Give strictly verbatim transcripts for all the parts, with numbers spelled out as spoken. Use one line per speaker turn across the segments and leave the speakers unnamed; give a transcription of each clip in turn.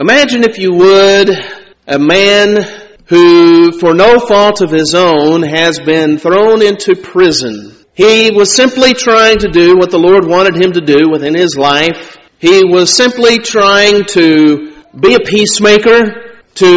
Imagine, if you would, a man who, for no fault of his own, has been thrown into prison. He was simply trying to do what the Lord wanted him to do within his life. He was simply trying to be a peacemaker,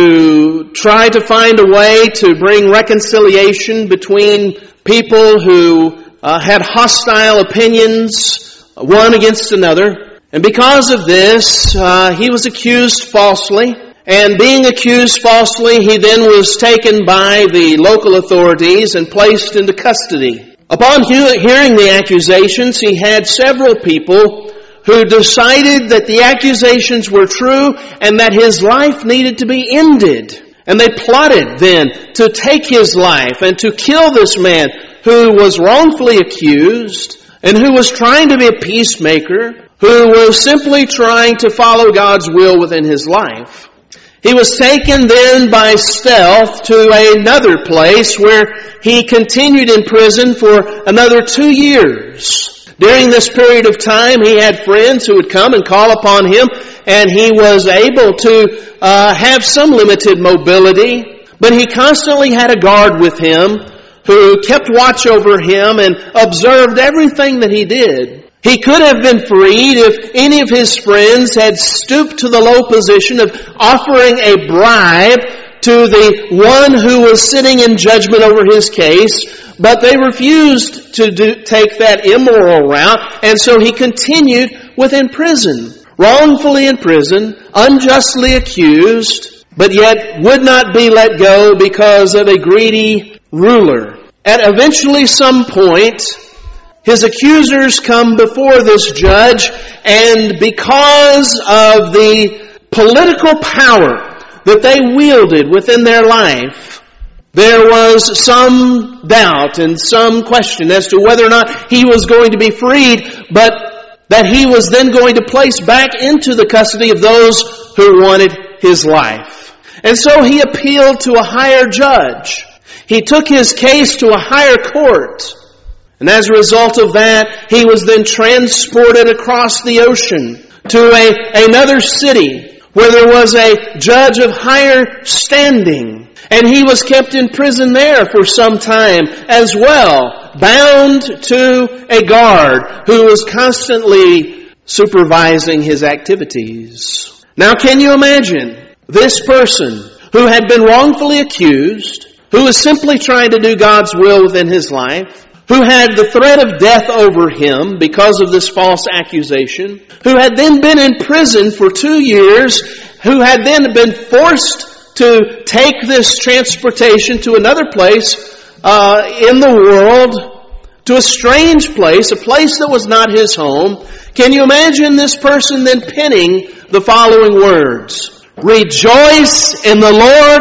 to try to find a way to bring reconciliation between people who uh, had hostile opinions, one against another. And because of this, uh, he was accused falsely. And being accused falsely, he then was taken by the local authorities and placed into custody. Upon he- hearing the accusations, he had several people who decided that the accusations were true and that his life needed to be ended. And they plotted then to take his life and to kill this man who was wrongfully accused and who was trying to be a peacemaker, who was simply trying to follow God's will within his life. He was taken then by stealth to another place where he continued in prison for another two years. During this period of time, he had friends who would come and call upon him, and he was able to uh, have some limited mobility, but he constantly had a guard with him who kept watch over him and observed everything that he did. He could have been freed if any of his friends had stooped to the low position of offering a bribe to the one who was sitting in judgment over his case, but they refused to do, take that immoral route, and so he continued within prison, wrongfully in prison, unjustly accused, but yet would not be let go because of a greedy ruler. At eventually some point, his accusers come before this judge, and because of the political power that they wielded within their life, there was some doubt and some question as to whether or not he was going to be freed, but that he was then going to place back into the custody of those who wanted his life. And so he appealed to a higher judge. He took his case to a higher court. And as a result of that, he was then transported across the ocean to a, another city where there was a judge of higher standing. And he was kept in prison there for some time as well, bound to a guard who was constantly supervising his activities. Now, can you imagine this person who had been wrongfully accused, who was simply trying to do God's will within his life, who had the threat of death over him because of this false accusation, who had then been in prison for two years, who had then been forced to take this transportation to another place uh, in the world, to a strange place, a place that was not his home. Can you imagine this person then penning the following words? Rejoice in the Lord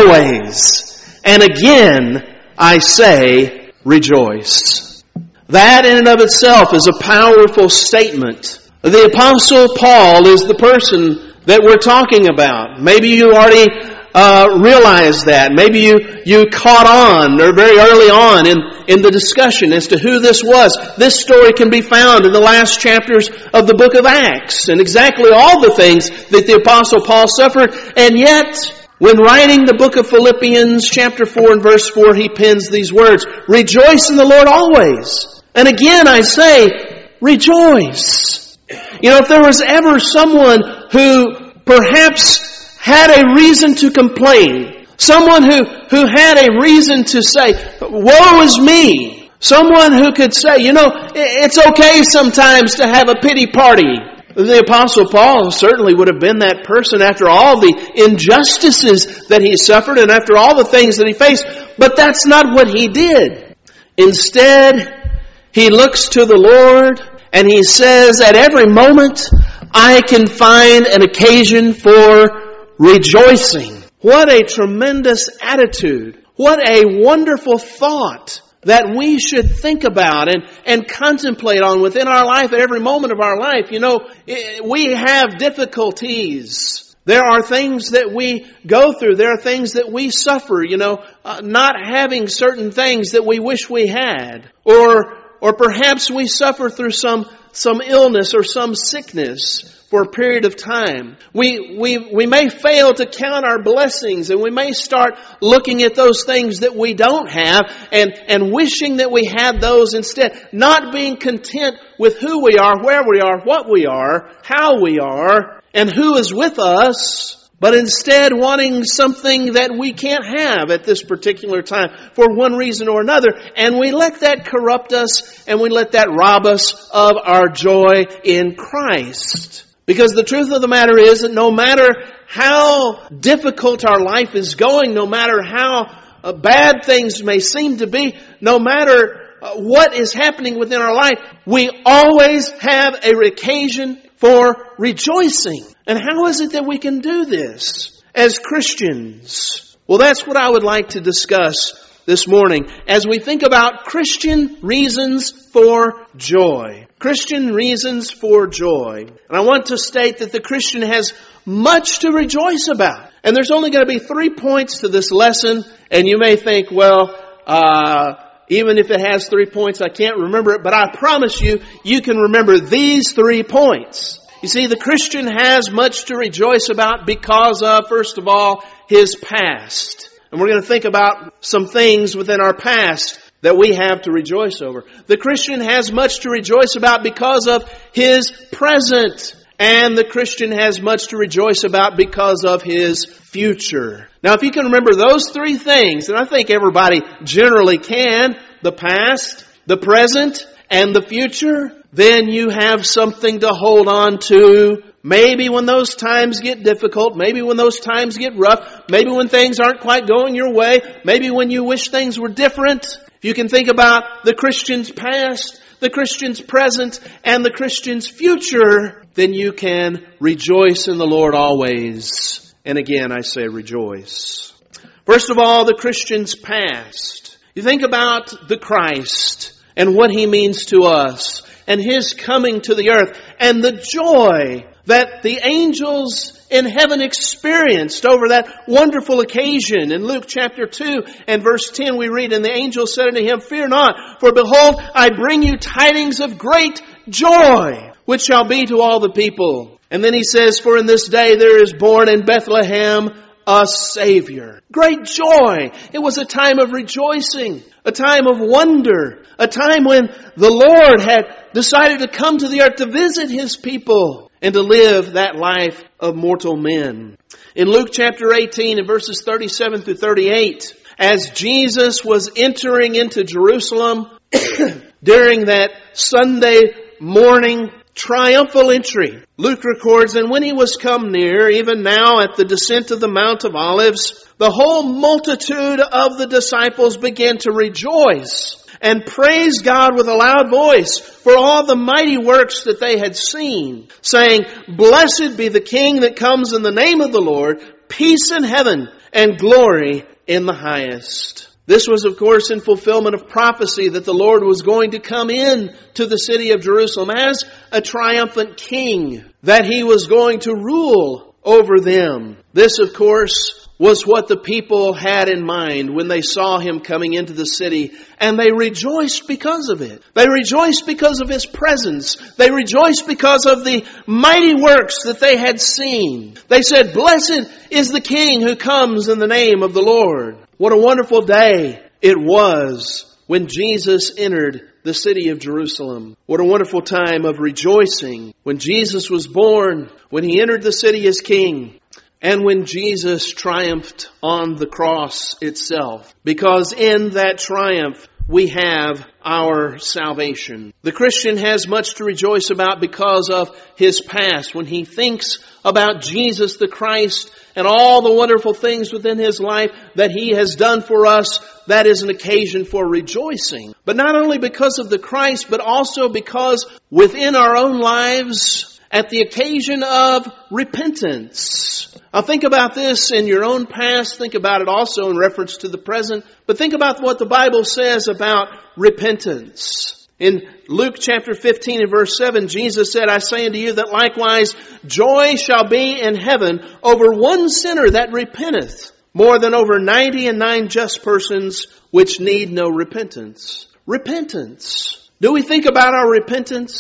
always, and again I say, rejoice. That in and of itself is a powerful statement. The Apostle Paul is the person that we're talking about. Maybe you already uh, realized that. Maybe you, you caught on or very early on in, in the discussion as to who this was. This story can be found in the last chapters of the book of Acts, and exactly all the things that the Apostle Paul suffered. And yet, when writing the book of Philippians chapter four and verse four, he pens these words, rejoice in the Lord always. And again I say, rejoice. You know, if there was ever someone who perhaps had a reason to complain, someone who, who had a reason to say, woe is me, someone who could say, you know, it's okay sometimes to have a pity party, the Apostle Paul certainly would have been that person after all the injustices that he suffered and after all the things that he faced. But that's not what he did. Instead, he looks to the Lord and he says, at every moment, I can find an occasion for rejoicing. What a tremendous attitude. What a wonderful thought that we should think about and, and contemplate on within our life at every moment of our life. You know, we have difficulties. There are things that we go through. There are things that we suffer, you know, uh, not having certain things that we wish we had. Or, or perhaps we suffer through some some illness or some sickness for a period of time. We, we, we may fail to count our blessings, and we may start looking at those things that we don't have and, and wishing that we had those instead. Not being content with who we are, where we are, what we are, how we are, and who is with us, but instead wanting something that we can't have at this particular time for one reason or another. And we let that corrupt us, and we let that rob us of our joy in Christ. Because the truth of the matter is that no matter how difficult our life is going, no matter how uh, bad things may seem to be, no matter uh, what is happening within our life, we always have a occasion for rejoicing. And how is it that we can do this as Christians? Well, that's what I would like to discuss this morning as we think about Christian reasons for joy. Christian reasons for joy. And I want to state that the Christian has much to rejoice about. And there's only going to be three points to this lesson. And you may think, well, uh, even if it has three points, I can't remember it. But I promise you, you can remember these three points. You see, the Christian has much to rejoice about because of, first of all, his past. And we're going to think about some things within our past that we have to rejoice over. The Christian has much to rejoice about because of his present. And the Christian has much to rejoice about because of his future. Now, if you can remember those three things, and I think everybody generally can, the past, the present, and the future, then you have something to hold on to. Maybe when those times get difficult, maybe when those times get rough, maybe when things aren't quite going your way, maybe when you wish things were different. If you can think about the Christian's past, the Christian's present, and the Christian's future, then you can rejoice in the Lord always. And again, I say rejoice. First of all, the Christian's past. You think about the Christ and what He means to us, and His coming to the earth, and the joy that the angels in heaven experienced over that wonderful occasion. In Luke chapter two and verse ten we read, "And the angel said unto him, Fear not, for behold, I bring you tidings of great joy, which shall be to all the people." And then he says, "For in this day there is born in Bethlehem a Savior." Great joy. It was a time of rejoicing, a time of wonder, a time when the Lord had decided to come to the earth to visit His people and to live that life of mortal men. In Luke chapter eighteen and verses thirty-seven through thirty-eight, as Jesus was entering into Jerusalem during that Sunday morning triumphal entry, Luke records, "And when He was come near, even now at the descent of the Mount of Olives, the whole multitude of the disciples began to rejoice and praise God with a loud voice for all the mighty works that they had seen, saying, Blessed be the King that comes in the name of the Lord, peace in heaven and glory in the highest." This was, of course, in fulfillment of prophecy that the Lord was going to come in to the city of Jerusalem as a triumphant king, that He was going to rule over them. This, of course, was what the people had in mind when they saw Him coming into the city, and they rejoiced because of it. They rejoiced because of His presence. They rejoiced because of the mighty works that they had seen. They said, "Blessed is the King who comes in the name of the Lord." What a wonderful day it was when Jesus entered the city of Jerusalem. What a wonderful time of rejoicing when Jesus was born, when He entered the city as King, and when Jesus triumphed on the cross itself. Because in that triumph, we have our salvation. The Christian has much to rejoice about because of his past. When he thinks about Jesus the Christ and all the wonderful things within His life that He has done for us, that is an occasion for rejoicing. But not only because of the Christ, but also because within our own lives, at the occasion of repentance. Now think about this in your own past. Think about it also in reference to the present. But think about what the Bible says about repentance. In Luke chapter fifteen and verse seven, Jesus said, "I say unto you that likewise joy shall be in heaven over one sinner that repenteth, more than over ninety and nine just persons which need no repentance." Repentance. Do we think about our repentance?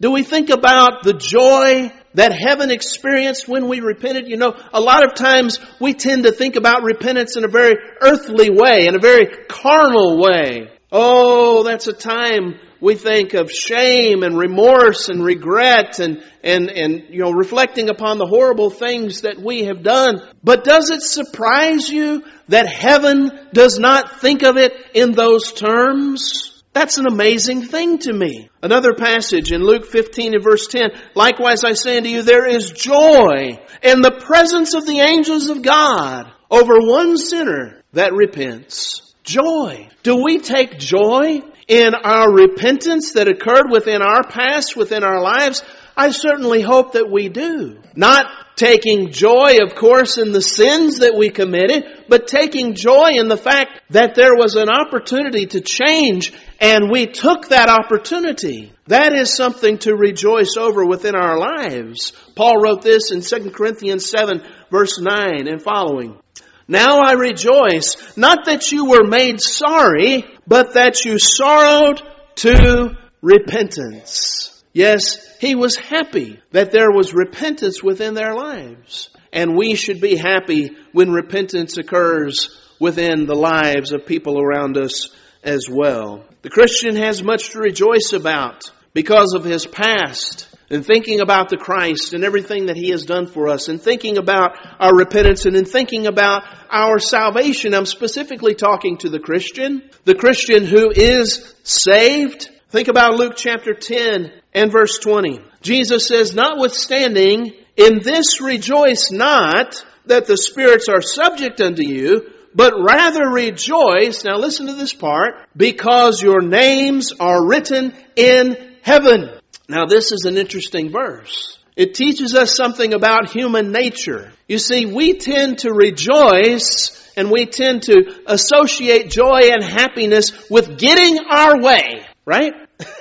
Do we think about the joy that heaven experienced when we repented? You know, a lot of times we tend to think about repentance in a very earthly way, in a very carnal way. Oh, that's a time we think of shame and remorse and regret and, and, and, you know, reflecting upon the horrible things that we have done. But does it surprise you that heaven does not think of it in those terms? That's an amazing thing to me. Another passage in Luke fifteen and verse ten. Likewise I say unto you, there is joy in the presence of the angels of God over one sinner that repents. Joy. Do we take joy in our repentance that occurred within our past, within our lives? I certainly hope that we do. Not taking joy, of course, in the sins that we committed, but taking joy in the fact that there was an opportunity to change and we took that opportunity. That is something to rejoice over within our lives. Paul wrote this in Second Corinthians seven, verse nine and following. Now I rejoice, not that you were made sorry, but that you sorrowed to repentance. Yes, he was happy that there was repentance within their lives. And we should be happy when repentance occurs within the lives of people around us as well. The Christian has much to rejoice about because of his past, and thinking about the Christ and everything that He has done for us, and thinking about our repentance, and in thinking about our salvation. I'm specifically talking to the Christian, the Christian who is saved. Think about Luke chapter ten and verse twenty. Jesus says, notwithstanding, in this rejoice not that the spirits are subject unto you, but rather rejoice, now listen to this part, because your names are written in heaven. Now this is an interesting verse. It teaches us something about human nature. You see, we tend to rejoice and we tend to associate joy and happiness with getting our way, right?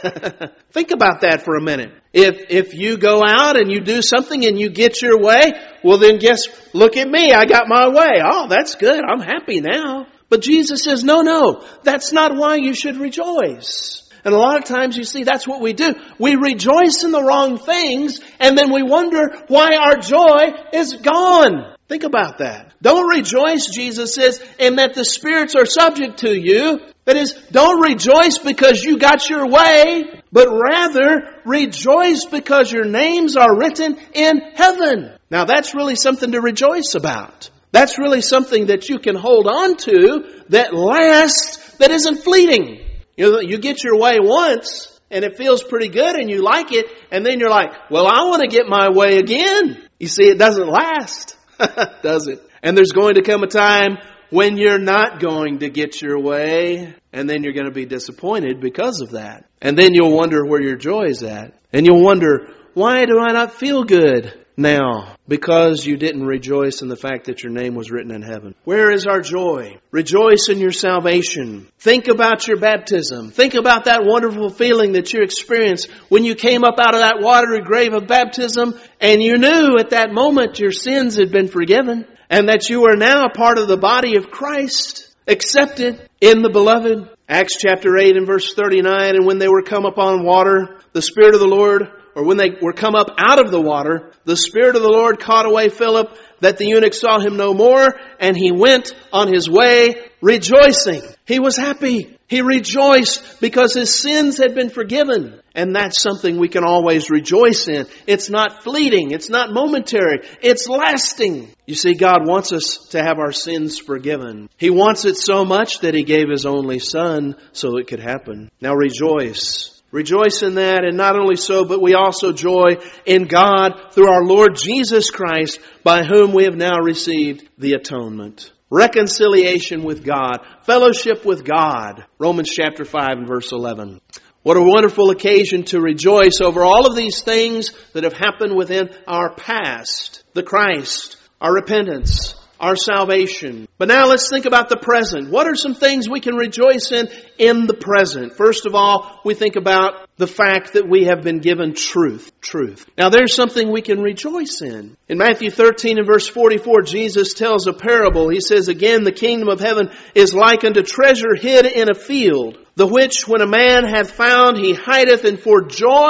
Think about that for a minute. If if you go out and you do something and you get your way, well then guess, look at me, I got my way. Oh, that's good, I'm happy now. But Jesus says, no, no, that's not why you should rejoice. And a lot of times, you see, that's what we do. We rejoice in the wrong things, and then we wonder why our joy is gone. Think about that. Don't rejoice, Jesus says, in that the spirits are subject to you. That is, don't rejoice because you got your way, but rather rejoice because your names are written in heaven. Now, that's really something to rejoice about. That's really something that you can hold on to that lasts, that isn't fleeting. You know, you get your way once and it feels pretty good and you like it, and then you're like, well, I want to get my way again. You see, it doesn't last, does it? And there's going to come a time when you're not going to get your way, and then you're going to be disappointed because of that. And then you'll wonder where your joy is at. And you'll wonder, why do I not feel good now? Because you didn't rejoice in the fact that your name was written in heaven. Where is our joy? Rejoice in your salvation. Think about your baptism. Think about that wonderful feeling that you experienced when you came up out of that watery grave of baptism and you knew at that moment your sins had been forgiven and that you are now a part of the body of Christ, accepted in the beloved. Acts chapter eight and verse thirty-nine, and when they were come upon water, the Spirit of the Lord, or when they were come up out of the water, the Spirit of the Lord caught away Philip, that the eunuch saw him no more, and he went on his way rejoicing. He was happy. He rejoiced because his sins had been forgiven. And that's something we can always rejoice in. It's not fleeting. It's not momentary. It's lasting. You see, God wants us to have our sins forgiven. He wants it so much that He gave His only Son so it could happen. Now rejoice. Rejoice in that, and not only so, but we also joy in God through our Lord Jesus Christ, by whom we have now received the atonement. Reconciliation with God. Fellowship with God. Romans chapter five and verse eleven. What a wonderful occasion to rejoice over all of these things that have happened within our past. The Christ, our repentance, our salvation. But now let's think about the present. What are some things we can rejoice in in the present? First of all, we think about the fact that we have been given truth. Truth. Now there's something we can rejoice in. In Matthew thirteen and verse forty-four, Jesus tells a parable. He says, again, the kingdom of heaven is like unto treasure hid in a field, the which when a man hath found, he hideth, and for joy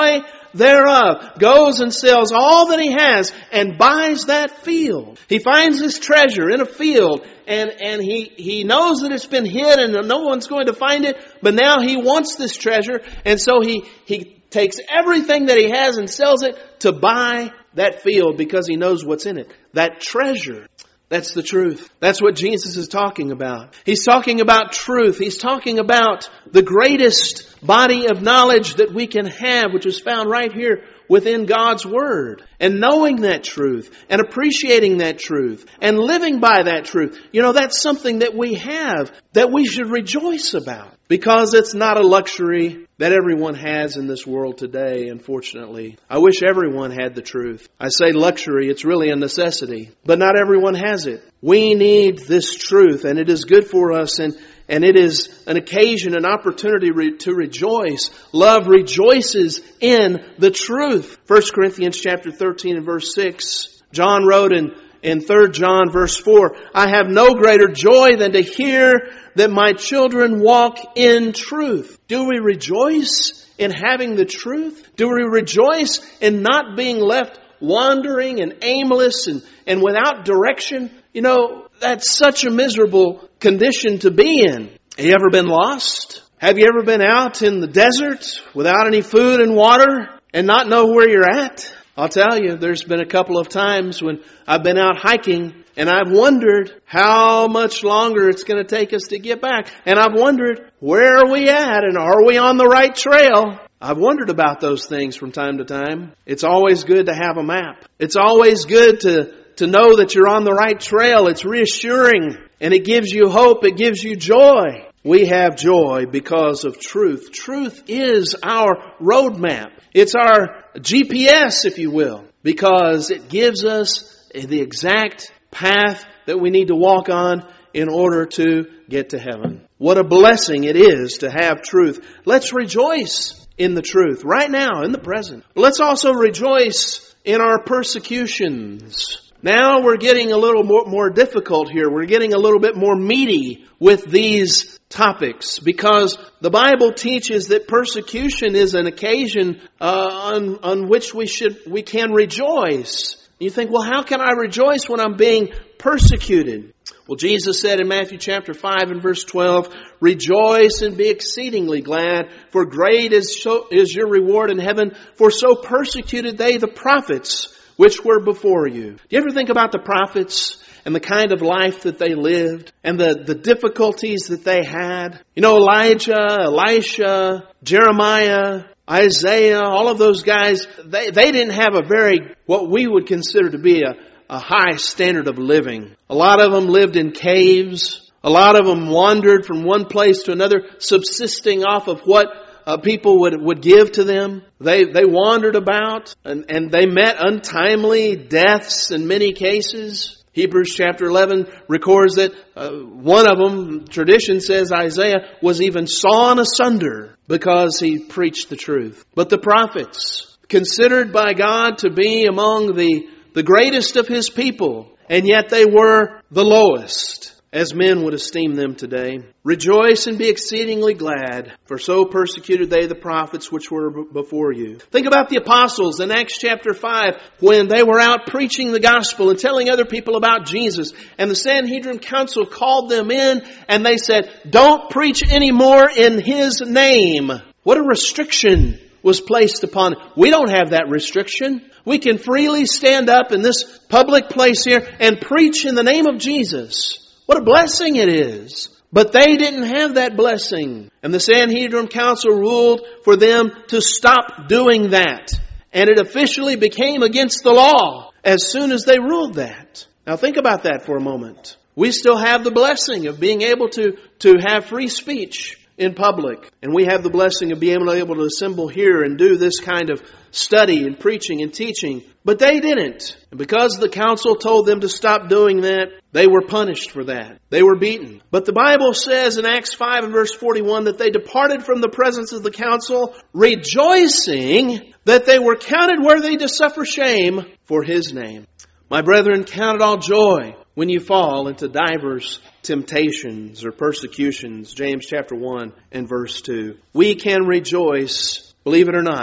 thereof, goes and sells all that he has and buys that field. He finds his treasure in a field, and, and he, he knows that it's been hid and no one's going to find it, but now he wants this treasure, and so he, he takes everything that he has and sells it to buy that field because he knows what's in it. That treasure. That's the truth. That's what Jesus is talking about. He's talking about truth. He's talking about the greatest body of knowledge that we can have, which is found right here within God's Word. And knowing that truth and appreciating that truth and living by that truth. You know, that's something that we have that we should rejoice about, because it's not a luxury that everyone has in this world today, unfortunately. I wish everyone had the truth. I say luxury, it's really a necessity, but not everyone has it. We need this truth, and it is good for us, and, and it is an occasion, an opportunity re- to rejoice. Love rejoices in the truth. First Corinthians chapter thirteen and verse six. John wrote in, in Third John verse four, I have no greater joy than to hear that my children walk in truth. Do we rejoice in having the truth? Do we rejoice in not being left wandering and aimless and, and without direction? You know, that's such a miserable condition to be in. Have you ever been lost? Have you ever been out in the desert without any food and water and not know where you're at? I'll tell you, there's been a couple of times when I've been out hiking and I've wondered how much longer it's going to take us to get back. And I've wondered, where are we at? And are we on the right trail? I've wondered about those things from time to time. It's always good to have a map. It's always good to, to know that you're on the right trail. It's reassuring, and it gives you hope. It gives you joy. We have joy because of truth. Truth is our roadmap. It's our G P S, if you will, because it gives us the exact path that we need to walk on in order to get to heaven. What a blessing it is to have truth. Let's rejoice in the truth right now, in the present. Let's also rejoice in our persecutions. Now we're getting a little more, more difficult here. We're getting a little bit more meaty with these topics, because the Bible teaches that persecution is an occasion uh, on, on which we should we can rejoice. You think, well, how can I rejoice when I'm being persecuted? Well, Jesus said in Matthew chapter five and verse twelve, rejoice and be exceedingly glad, for great is, so, is your reward in heaven, for so persecuted they the prophets which were before you. Do you ever think about the prophets and the kind of life that they lived and the, the difficulties that they had? You know, Elijah, Elisha, Jeremiah, Isaiah, all of those guys, they, they didn't have a very, what we would consider to be a, a high standard of living. A lot of them lived in caves. A lot of them wandered from one place to another, subsisting off of what uh, people would, would give to them. They, they wandered about, and, and they met untimely deaths in many cases. Hebrews chapter eleven records that uh, one of them, tradition says Isaiah, was even sawn asunder because he preached the truth. But the prophets, considered by God to be among the, the greatest of His people, and yet they were the lowest, as men would esteem them today. Rejoice and be exceedingly glad, for so persecuted they the prophets which were b- before you. Think about the apostles in Acts chapter five, when they were out preaching the gospel and telling other people about Jesus. And the Sanhedrin council called them in and they said, don't preach anymore in His name. What a restriction was placed upon. We don't have that restriction. We can freely stand up in this public place here and preach in the name of Jesus. What a blessing it is. But they didn't have that blessing. And the Sanhedrin council ruled for them to stop doing that. And it officially became against the law as soon as they ruled that. Now think about that for a moment. We still have the blessing of being able to, to have free speech in public. And we have the blessing of being able to assemble here and do this kind of study and preaching and teaching. But they didn't. And because the council told them to stop doing that, they were punished for that. They were beaten. But the Bible says in Acts five and verse forty-one that they departed from the presence of the council, rejoicing that they were counted worthy to suffer shame for His name. My brethren, count it all joy when you fall into divers temptations or persecutions. James chapter one and verse two. We can rejoice, believe it or not,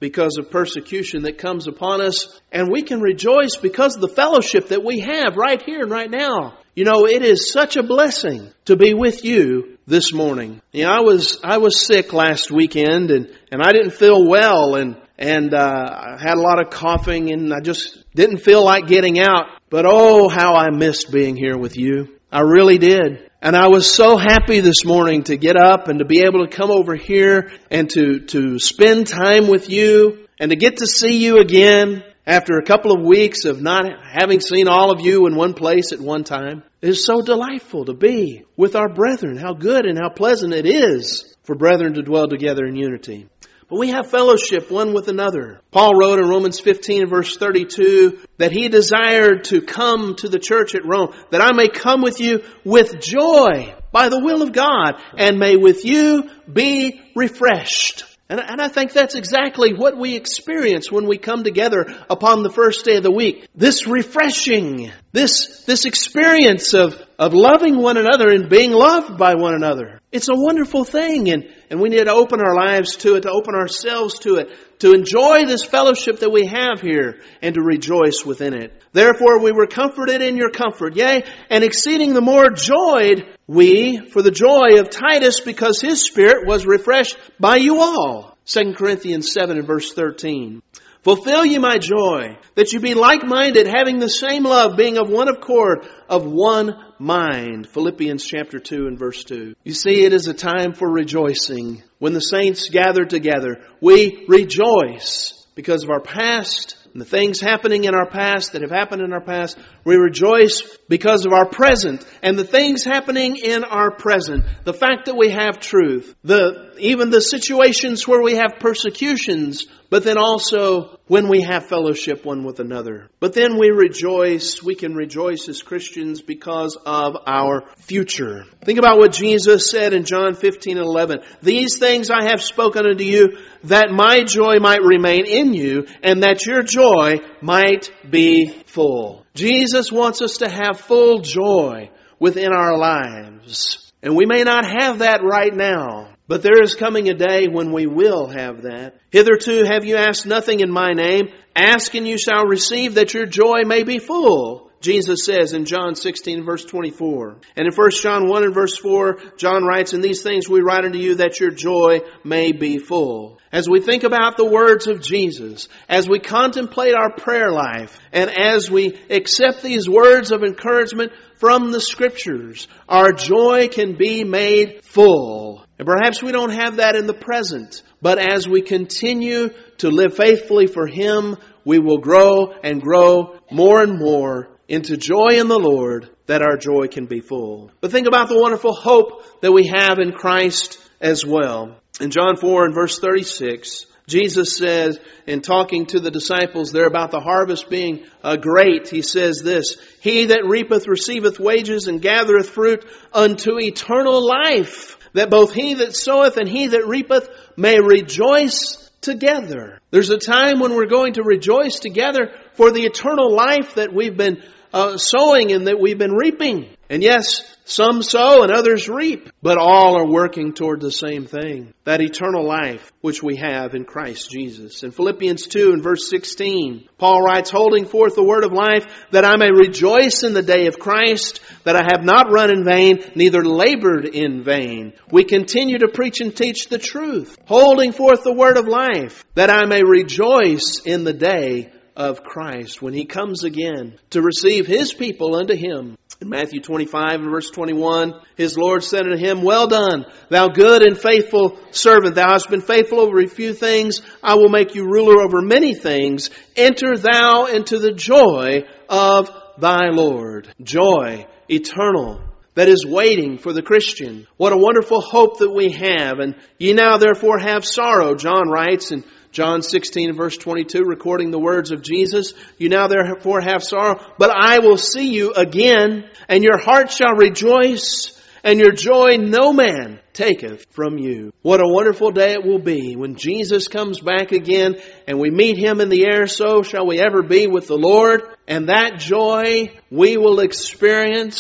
because of persecution that comes upon us. And we can rejoice because of the fellowship that we have right here and right now. You know, it is such a blessing to be with you this morning. You know, I was I was sick last weekend and, and I didn't feel well and and uh, I had a lot of coughing and I just didn't feel like getting out. But oh, how I missed being here with you. I really did. And I was so happy this morning to get up and to be able to come over here and to, to spend time with you and to get to see you again after a couple of weeks of not having seen all of you in one place at one time. It is so delightful to be with our brethren. How good and how pleasant it is for brethren to dwell together in unity. But we have fellowship one with another. Paul wrote in Romans fifteen verse thirty-two that he desired to come to the church at Rome, that I may come with you with joy by the will of God, and may with you be refreshed. And, and I think that's exactly what we experience when we come together upon the first day of the week. This refreshing, this, this experience of, of loving one another and being loved by one another. It's a wonderful thing, and, and we need to open our lives to it, to open ourselves to it, to enjoy this fellowship that we have here, and to rejoice within it. Therefore we were comforted in your comfort, yea, and exceeding the more joyed we for the joy of Titus, because his spirit was refreshed by you all. Second Corinthians seven and verse thirteen. Fulfill ye my joy, that you be like-minded, having the same love, being of one accord, of one mind. Philippians chapter two and verse two. You see, it is a time for rejoicing. When the saints gather together, we rejoice because of our past and the things happening in our past that have happened in our past. We rejoice because of our present and the things happening in our present. The fact that we have truth. The even the situations where we have persecutions, but then also when we have fellowship one with another. But then we rejoice, we can rejoice as Christians because of our future. Think about what Jesus said in John fifteen and eleven. These things I have spoken unto you, that my joy might remain in you, and that your joy might be full. Jesus wants us to have full joy within our lives. And we may not have that right now, but there is coming a day when we will have that. Hitherto have you asked nothing in my name. Ask and you shall receive, that your joy may be full. Jesus says in John sixteen verse twenty-four. And in First John one and verse four, John writes, and these things we write unto you, that your joy may be full. As we think about the words of Jesus, as we contemplate our prayer life, and as we accept these words of encouragement from the Scriptures, our joy can be made full. And perhaps we don't have that in the present, but as we continue to live faithfully for Him, we will grow and grow more and more into joy in the Lord, that our joy can be full. But think about the wonderful hope that we have in Christ as well. In John four and verse thirty-six, Jesus says, in talking to the disciples there about the harvest being uh, great, He says this, He that reapeth receiveth wages and gathereth fruit unto eternal life, that both he that soweth and he that reapeth may rejoice together. There's a time when we're going to rejoice together for the eternal life that we've been uh, sowing and that we've been reaping. And yes, some sow and others reap, but all are working toward the same thing, that eternal life which we have in Christ Jesus. In Philippians two and verse sixteen, Paul writes, holding forth the word of life, that I may rejoice in the day of Christ, that I have not run in vain, neither labored in vain. We continue to preach and teach the truth, holding forth the word of life, that I may rejoice in the day of Christ, when He comes again to receive His people unto Him. In Matthew twenty-five and verse twenty-one, His Lord said unto Him, well done, thou good and faithful servant. Thou hast been faithful over a few things. I will make you ruler over many things. Enter thou into the joy of thy Lord. Joy, eternal, that is waiting for the Christian. What a wonderful hope that we have. And ye now therefore have sorrow, John writes in John sixteen and verse twenty-two, recording the words of Jesus. You now therefore have sorrow, but I will see you again, and your heart shall rejoice, and your joy no man taketh from you. What a wonderful day it will be when Jesus comes back again and we meet Him in the air. So shall we ever be with the Lord. And that joy we will experience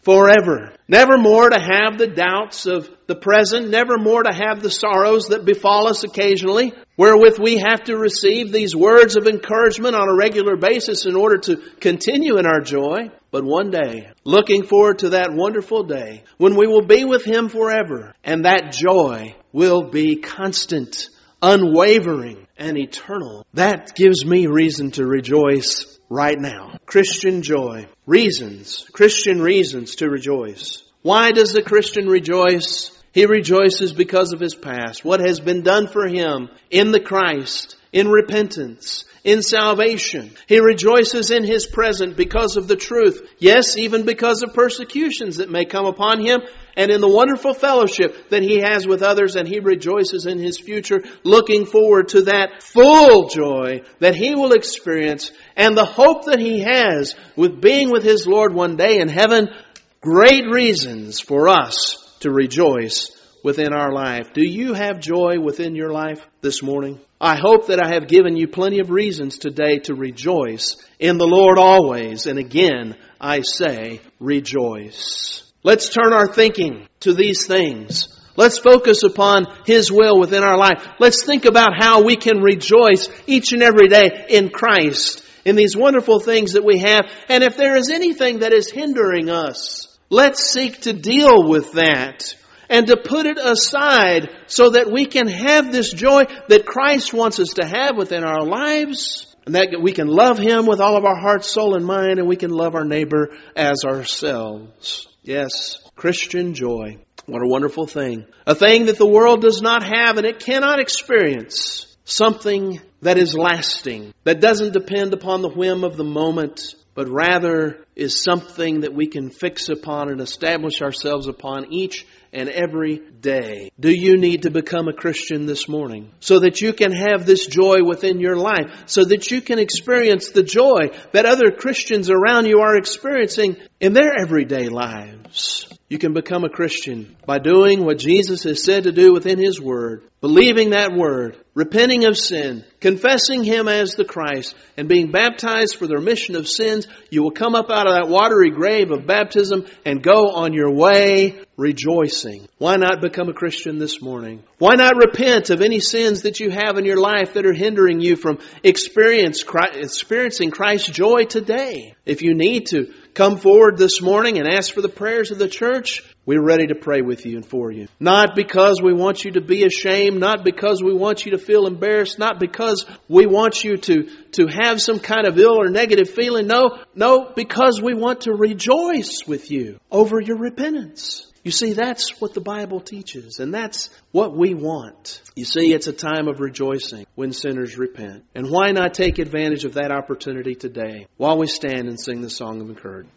forever. Never more to have the doubts of the present. Never more to have the sorrows that befall us occasionally, wherewith we have to receive these words of encouragement on a regular basis in order to continue in our joy. But one day, looking forward to that wonderful day when we will be with Him forever, and that joy will be constant, unwavering, and eternal. That gives me reason to rejoice right now. Christian joy. Reasons. Christian reasons to rejoice. Why does the Christian rejoice? He rejoices because of his past. What has been done for him in the Christ, in repentance, in salvation. He rejoices in his present because of the truth. Yes, even because of persecutions that may come upon him, and in the wonderful fellowship that he has with others, and he rejoices in his future, looking forward to that full joy that he will experience, and the hope that he has with being with his Lord one day in heaven. Great reasons for us to rejoice within our life. Do you have joy within your life this morning? I hope that I have given you plenty of reasons today to rejoice in the Lord always. And again, I say, rejoice. Let's turn our thinking to these things. Let's focus upon His will within our life. Let's think about how we can rejoice each and every day in Christ, in these wonderful things that we have. And if there is anything that is hindering us, let's seek to deal with that and to put it aside so that we can have this joy that Christ wants us to have within our lives. And that we can love Him with all of our heart, soul, and mind, and we can love our neighbor as ourselves. Yes, Christian joy. What a wonderful thing. A thing that the world does not have and it cannot experience. Something that is lasting, that doesn't depend upon the whim of the moment, but rather is something that we can fix upon and establish ourselves upon each and every day. Do you need to become a Christian this morning so that you can have this joy within your life, so that you can experience the joy that other Christians around you are experiencing in their everyday lives? You can become a Christian by doing what Jesus has said to do within His Word, believing that Word, repenting of sin, confessing Him as the Christ, and being baptized for the remission of sins. You will come up out of that watery grave of baptism and go on your way rejoicing. Why not become a Christian this morning? Why not repent of any sins that you have in your life that are hindering you from experience, experiencing Christ's joy today? If you need to, come forward this morning and ask for the prayers of the church. We're ready to pray with you and for you. Not because we want you to be ashamed, not because we want you to feel embarrassed, not because we want you to, to have some kind of ill or negative feeling. No, no, because we want to rejoice with you over your repentance. You see, that's what the Bible teaches, and that's what we want. You see, it's a time of rejoicing when sinners repent. And why not take advantage of that opportunity today while we stand and sing the song of encouragement?